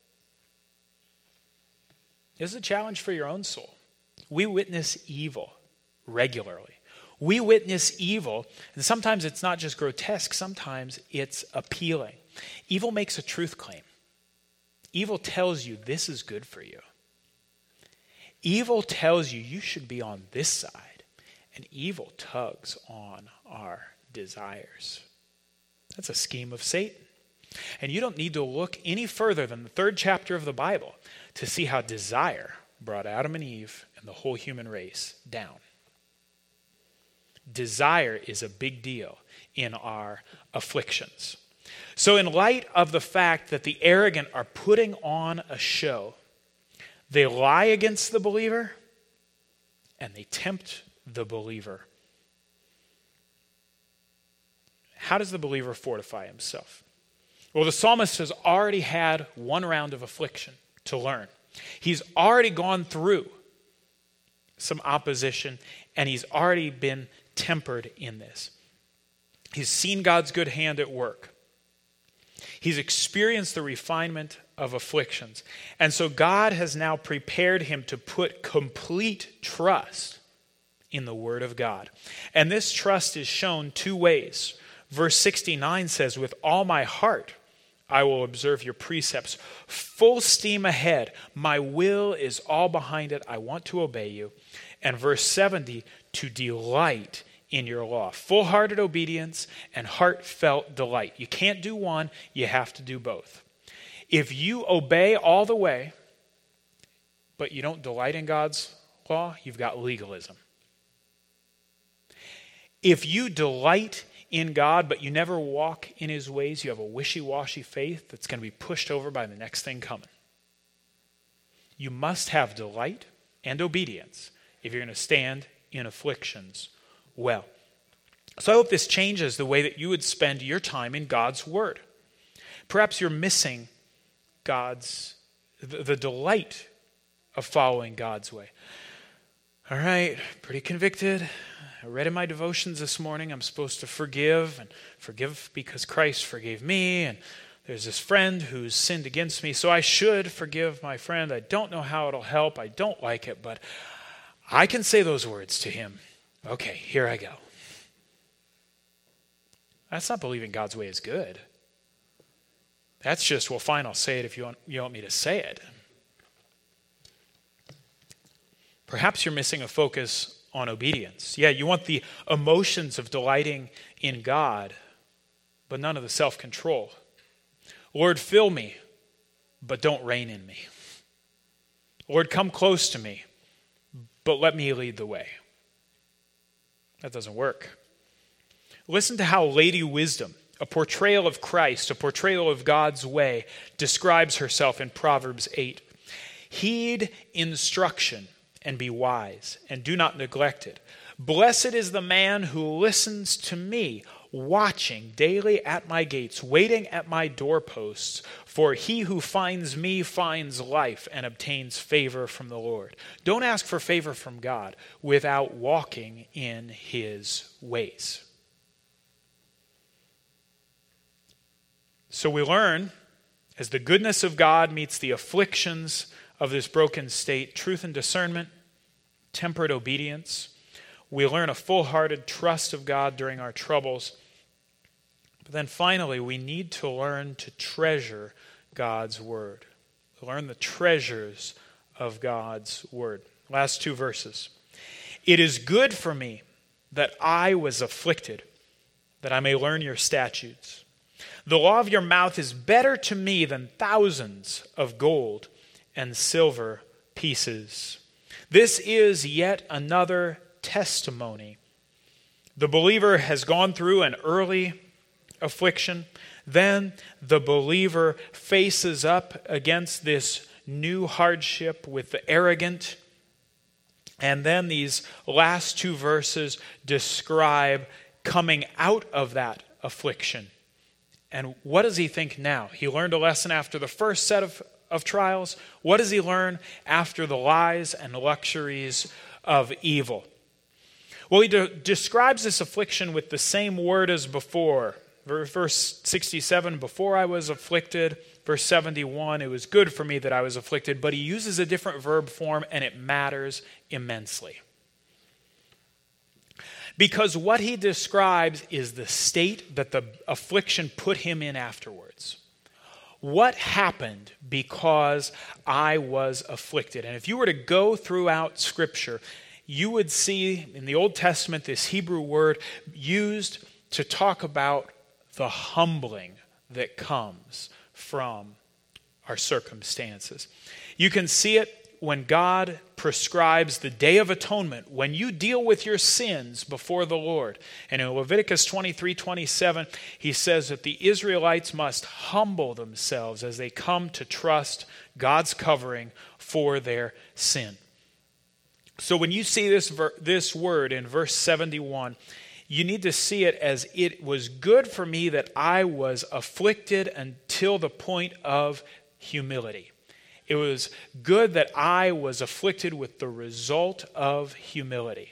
This is a challenge for your own soul. We witness evil regularly. We witness evil, and sometimes it's not just grotesque, sometimes it's appealing. Evil makes a truth claim. Evil tells you this is good for you. Evil tells you you should be on this side, and evil tugs on our desires. That's a scheme of Satan. And you don't need to look any further than the 3rd chapter of the Bible to see how desire brought Adam and Eve and the whole human race down. Desire is a big deal in our afflictions. So in light of the fact that the arrogant are putting on a show, they lie against the believer and they tempt the believer. How does the believer fortify himself? Well, the psalmist has already had one round of affliction to learn. He's already gone through some opposition, and he's already been tempered in this. He's seen God's good hand at work. He's experienced the refinement of afflictions. And so God has now prepared him to put complete trust in the Word of God. And this trust is shown 2 ways. Verse 69 says, "With all my heart I will observe your precepts. Full steam ahead. My will is all behind it. I want to obey you." And verse 70, "To delight in your law." Full-hearted obedience and heartfelt delight. You can't do one, you have to do both. If you obey all the way, but you don't delight in God's law, you've got legalism. If you delight in God, but you never walk in his ways, you have a wishy-washy faith that's going to be pushed over by the next thing coming. You must have delight and obedience if you're going to stand in afflictions well. So I hope this changes the way that you would spend your time in God's Word. Perhaps you're missing the delight of following God's way. All right, pretty convicted. I read in my devotions this morning I'm supposed to forgive, and forgive because Christ forgave me, and there's this friend who's sinned against me, so I should forgive my friend. I don't know how it'll help. I don't like it, but I can say those words to him. Okay, here I go. That's not believing God's way is good. That's just, well, fine, I'll say it if you want me to say it. Perhaps you're missing a focus on obedience. Yeah, you want the emotions of delighting in God, but none of the self-control. Lord, fill me, but don't reign in me. Lord, come close to me, but let me lead the way. That doesn't work. Listen to how Lady Wisdom, a portrayal of Christ, a portrayal of God's way, describes herself in Proverbs 8. "Heed instruction and be wise, and do not neglect it. Blessed is the man who listens to me, watching daily at my gates, waiting at my doorposts. For he who finds me finds life and obtains favor from the Lord." Don't ask for favor from God without walking in his ways. So we learn, as the goodness of God meets the afflictions of this broken state, truth and discernment, tempered obedience. We learn a full-hearted trust of God during our troubles. But then finally, we need to learn to treasure God's word. Learn the treasures of God's word. Last 2 verses. "It is good for me that I was afflicted, that I may learn your statutes. The law of your mouth is better to me than thousands of gold and silver pieces." This is yet another testimony. The believer has gone through an early affliction. Then the believer faces up against this new hardship with the arrogant. And then these last 2 verses describe coming out of that affliction. And what does he think now? He learned a lesson after the first set of trials. What does he learn after the lies and luxuries of evil? Well, he describes this affliction with the same word as before. Verse 67, "Before I was afflicted." Verse 71, "It was good for me that I was afflicted." But he uses a different verb form, and it matters immensely. Because what he describes is the state that the affliction put him in afterwards. What happened because I was afflicted? And if you were to go throughout Scripture, you would see in the Old Testament this Hebrew word used to talk about the humbling that comes from our circumstances. You can see it when God prescribes the Day of Atonement, when you deal with your sins before the Lord. And in Leviticus 23:27, he says that the Israelites must humble themselves as they come to trust God's covering for their sin. So when you see this word in verse 71, you need to see it as it was good for me that I was afflicted until the point of humility. It was good that I was afflicted with the result of humility.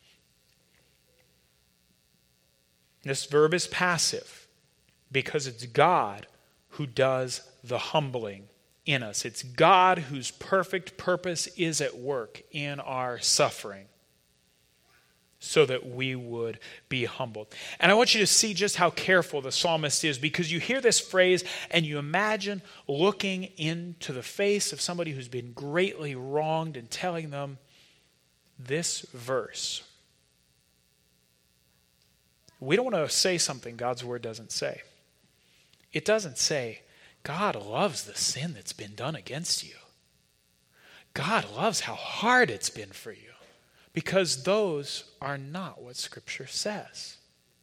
This verb is passive because it's God who does the humbling in us. It's God whose perfect purpose is at work in our suffering so that we would be humbled. And I want you to see just how careful the psalmist is, because you hear this phrase and you imagine looking into the face of somebody who's been greatly wronged and telling them this verse. We don't want to say something God's word doesn't say. It doesn't say, God loves the sin that's been done against you. God loves how hard it's been for you. Because those are not what Scripture says.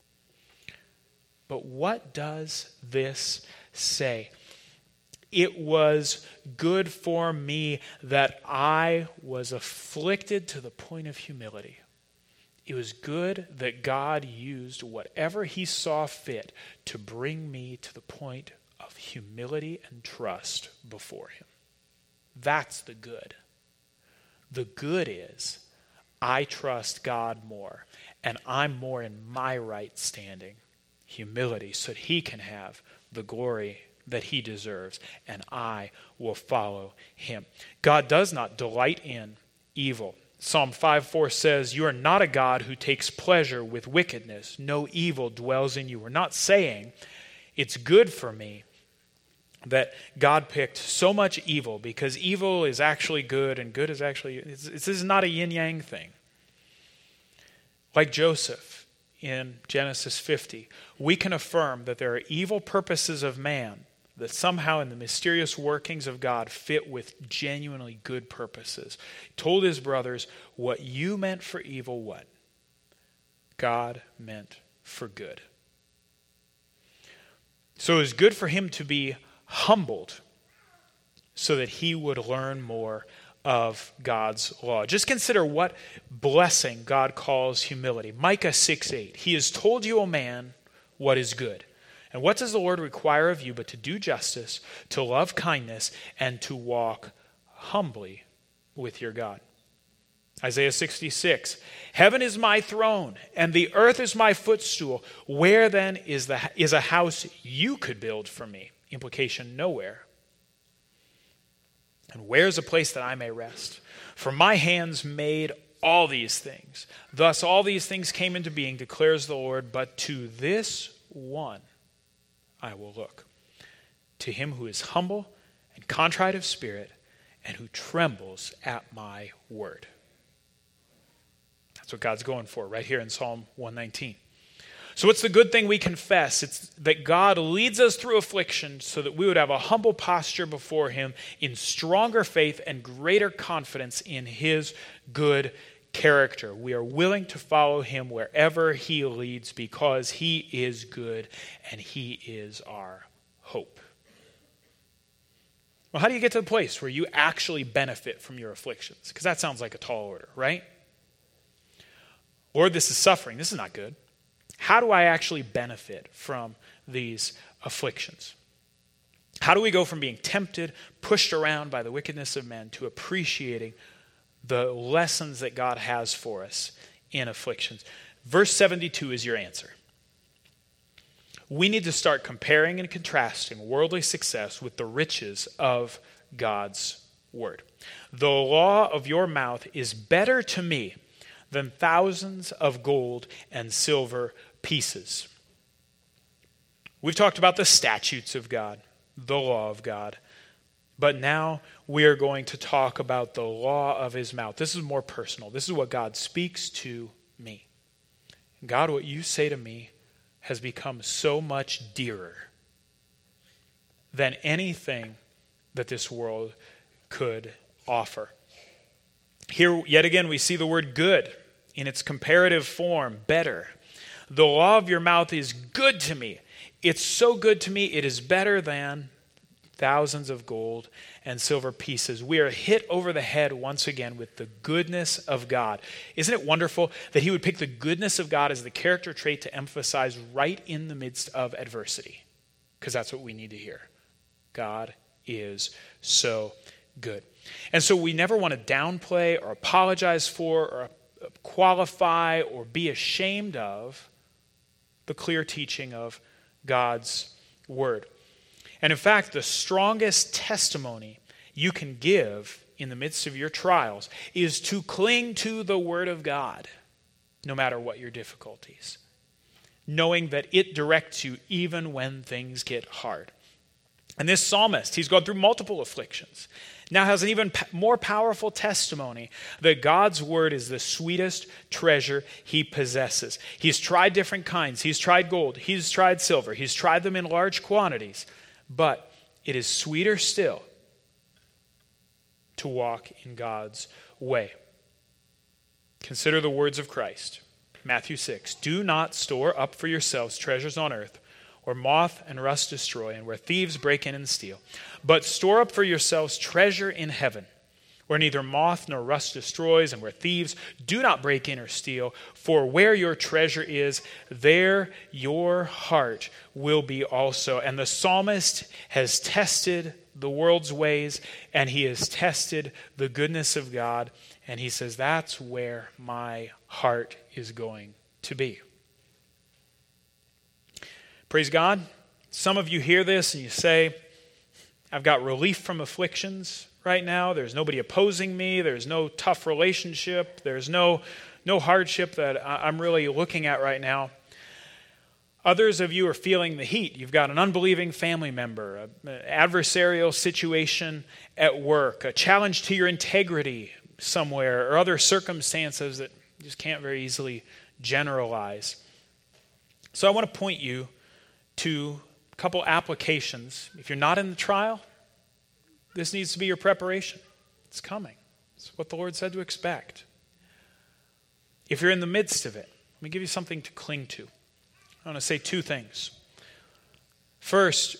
But what does this say? It was good for me that I was afflicted to the point of humility. It was good that God used whatever he saw fit to bring me to the point of humility and trust before him. That's the good. The good is I trust God more, and I'm more in my right standing, humility, so that he can have the glory that he deserves, and I will follow him. God does not delight in evil. Psalm 5:4 says, you are not a God who takes pleasure with wickedness. No evil dwells in you. We're not saying it's good for me that God picked so much evil, because evil is actually good and good is actually, this is not a yin-yang thing. Like Joseph in Genesis 50, we can affirm that there are evil purposes of man that somehow in the mysterious workings of God fit with genuinely good purposes. He told his brothers, what you meant for evil, what? God meant for good. So it was good for him to be humbled so that he would learn more of God's law. Just consider what blessing God calls humility. Micah 6:8. He has told you, O man, what is good. And what does the Lord require of you but to do justice, to love kindness, and to walk humbly with your God? Isaiah 66. Heaven is my throne, and the earth is my footstool. Where then is a house you could build for me? Implication, nowhere. And where's a place that I may rest? For my hands made all these things. Thus all these things came into being, declares the Lord, but to this one I will look. To him who is humble and contrite of spirit, and who trembles at my word. That's what God's going for right here in Psalm 119. So what's the good thing we confess? It's that God leads us through affliction so that we would have a humble posture before him in stronger faith and greater confidence in his good character. We are willing to follow him wherever he leads because he is good and he is our hope. Well, how do you get to the place where you actually benefit from your afflictions? Because that sounds like a tall order, right? Lord, this is suffering. This is not good. How do I actually benefit from these afflictions? How do we go from being tempted, pushed around by the wickedness of men, to appreciating the lessons that God has for us in afflictions? Verse 72 is your answer. We need to start comparing and contrasting worldly success with the riches of God's word. The law of your mouth is better to me than thousands of gold and silver pieces. We've talked about the statutes of God, the law of God, but now we are going to talk about the law of his mouth. This is more personal. This is what God speaks to me. God, what you say to me has become so much dearer than anything that this world could offer. Here, yet again, we see the word good in its comparative form, better. The law of your mouth is good to me. It's so good to me, it is better than thousands of gold and silver pieces. We are hit over the head once again with the goodness of God. Isn't it wonderful that he would pick the goodness of God as the character trait to emphasize right in the midst of adversity? Because that's what we need to hear. God is so good. And so we never want to downplay or apologize for or qualify or be ashamed of the clear teaching of God's word. And in fact, the strongest testimony you can give in the midst of your trials is to cling to the word of God, no matter what your difficulties, knowing that it directs you even when things get hard. And this psalmist, he's gone through multiple afflictions, now has an even more powerful testimony that God's word is the sweetest treasure he possesses. He's tried different kinds. He's tried gold. He's tried silver. He's tried them in large quantities. But it is sweeter still to walk in God's way. Consider the words of Christ. Matthew 6, do not store up for yourselves treasures on earth, where moth and rust destroy, and where thieves break in and steal. But store up for yourselves treasure in heaven, where neither moth nor rust destroys, and where thieves do not break in or steal. For where your treasure is, there your heart will be also. And the psalmist has tested the world's ways, and he has tested the goodness of God, and he says, that's where my heart is going to be. Praise God. Some of you hear this and you say, I've got relief from afflictions right now. There's nobody opposing me. There's no tough relationship. There's no hardship that I'm really looking at right now. Others of you are feeling the heat. You've got an unbelieving family member, an adversarial situation at work, a challenge to your integrity somewhere, or other circumstances that you just can't very easily generalize. So I want to point you to a couple applications. If you're not in the trial, this needs to be your preparation. It's coming. It's what the Lord said to expect. If you're in the midst of it, let me give you something to cling to. I want to say two things. First,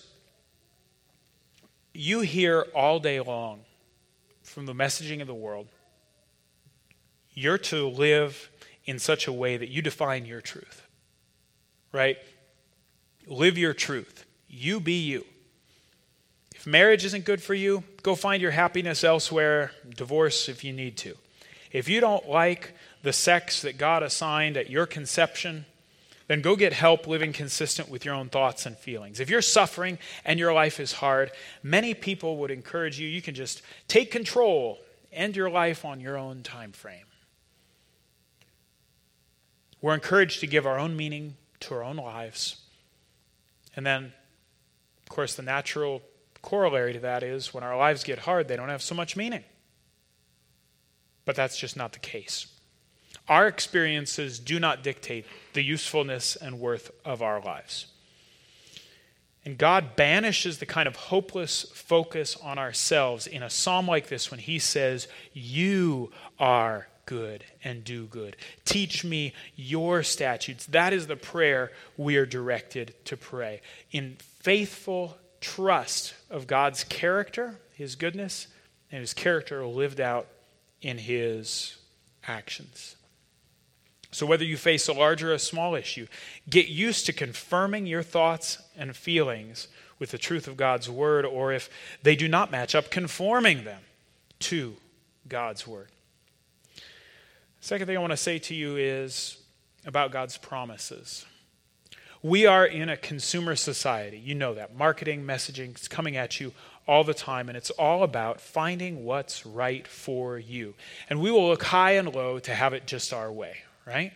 you hear all day long from the messaging of the world, you're to live in such a way that you define your truth, right? Live your truth. You be you. If marriage isn't good for you, go find your happiness elsewhere. Divorce if you need to. If you don't like the sex that God assigned at your conception, then go get help living consistent with your own thoughts and feelings. If you're suffering and your life is hard, many people would encourage you, you can just take control, end your life on your own time frame. We're encouraged to give our own meaning to our own lives. And then, of course, the natural corollary to that is when our lives get hard, they don't have so much meaning. But that's just not the case. Our experiences do not dictate the usefulness and worth of our lives. And God banishes the kind of hopeless focus on ourselves in a psalm like this when he says, you are good and do good. Teach me your statutes. That is the prayer we are directed to pray. In faithful trust of God's character, his goodness, and his character lived out in his actions. So whether you face a large or a small issue, get used to confirming your thoughts and feelings with the truth of God's word, or if they do not match up, conforming them to God's word. Second thing I want to say to you is about God's promises. We are in a consumer society. You know that. Marketing, messaging is coming at you all the time, and it's all about finding what's right for you. And we will look high and low to have it just our way, right?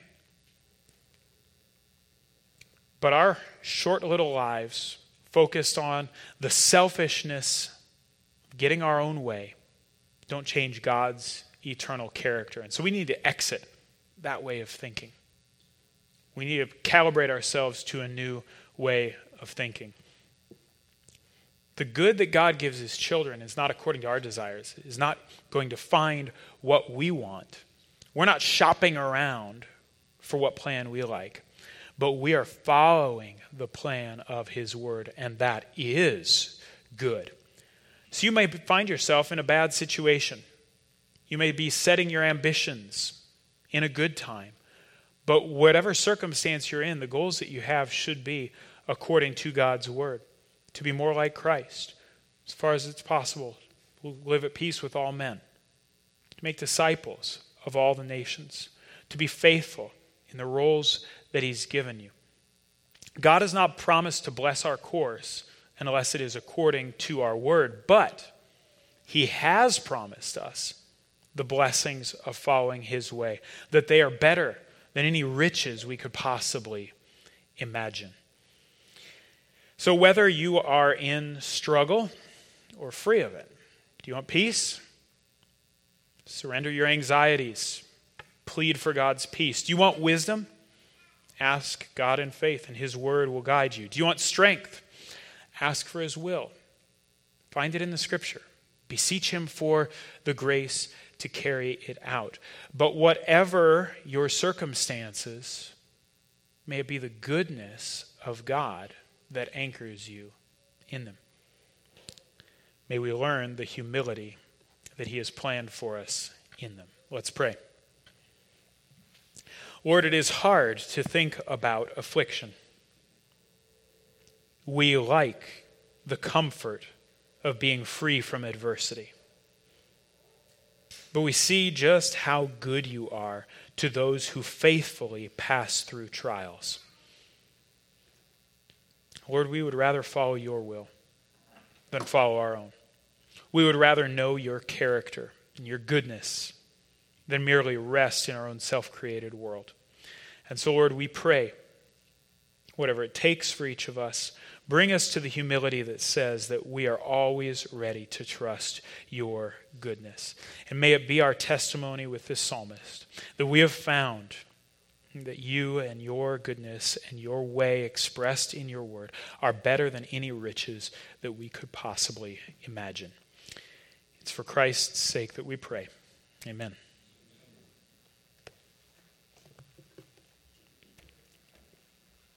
But our short little lives focused on the selfishness of getting our own way don't change God's eternal character. And so we need to exit that way of thinking. We need to calibrate ourselves to a new way of thinking. The good that God gives his children is not according to our desires, is not going to find what we want. We're not shopping around for what plan we like, but we are following the plan of his word, and that is good. So you may find yourself in a bad situation. You may be setting your ambitions in a good time, but whatever circumstance you're in, the goals that you have should be according to God's word, to be more like Christ, as far as it's possible. We'll live at peace with all men, to make disciples of all the nations, to be faithful in the roles that he's given you. God has not promised to bless our course unless it is according to our word, but he has promised us the blessings of following his way, that they are better than any riches we could possibly imagine. So whether you are in struggle or free of it, do you want peace? Surrender your anxieties. Plead for God's peace. Do you want wisdom? Ask God in faith, and his word will guide you. Do you want strength? Ask for his will. Find it in the scripture. Beseech him for the grace to carry it out. But whatever your circumstances, may it be the goodness of God that anchors you in them. May we learn the humility that he has planned for us in them. Let's pray. Lord, it is hard to think about affliction. We like the comfort of being free from adversity. But we see just how good you are to those who faithfully pass through trials. Lord, we would rather follow your will than follow our own. We would rather know your character and your goodness than merely rest in our own self-created world. And so, Lord, we pray, whatever it takes for each of us, bring us to the humility that says that we are always ready to trust your goodness. And may it be our testimony with this psalmist that we have found that you and your goodness and your way expressed in your word are better than any riches that we could possibly imagine. It's for Christ's sake that we pray. Amen.